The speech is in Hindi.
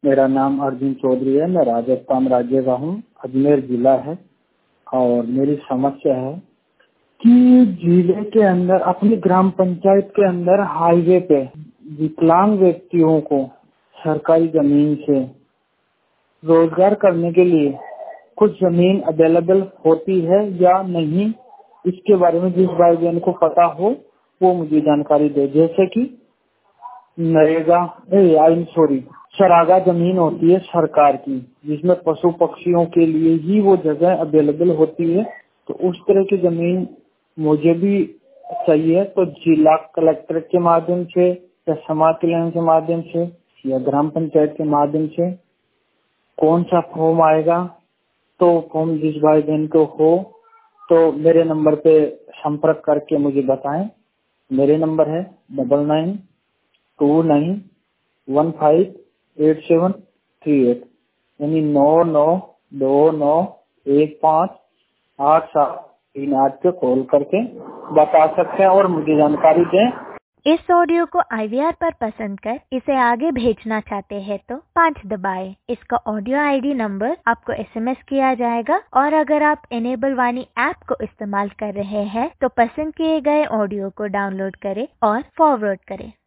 मेरा नाम अर्जुन चौधरी है। मैं राजस्थान राज्य का हूँ, अजमेर जिला है। और मेरी समस्या है कि जिले के अंदर, अपनी ग्राम पंचायत के अंदर हाईवे पे विकलांग व्यक्तियों को सरकारी जमीन से रोजगार करने के लिए कुछ जमीन अवेलेबल होती है या नहीं, इसके बारे में जिस भाई बहन को पता हो वो मुझे जानकारी दे। जैसे कि नरेगा सरागा जमीन होती है सरकार की, जिसमें पशु पक्षियों के लिए ही वो जगह अवेलेबल होती है। तो उस तरह की जमीन मुझे भी चाहिए। तो जिला कलेक्टर के माध्यम से या समाज कल्याण के माध्यम से या ग्राम पंचायत के माध्यम से कौन सा फॉर्म आएगा? तो फॉर्म जिस भाई बहन को हो तो मेरे नंबर पे संपर्क करके मुझे बताएं। मेरे नंबर है 9929158738, यानी 9929158738 पे कॉल करके बता सकते हैं और मुझे जानकारी दें। इस ऑडियो को IVR पर पसंद कर इसे आगे भेजना चाहते हैं तो 5 दबाएं। इसका ऑडियो ID नंबर आपको SMS किया जाएगा। और अगर आप इनेबल वाणी ऐप को इस्तेमाल कर रहे हैं तो पसंद किए गए ऑडियो को डाउनलोड करें और फॉरवर्ड करें।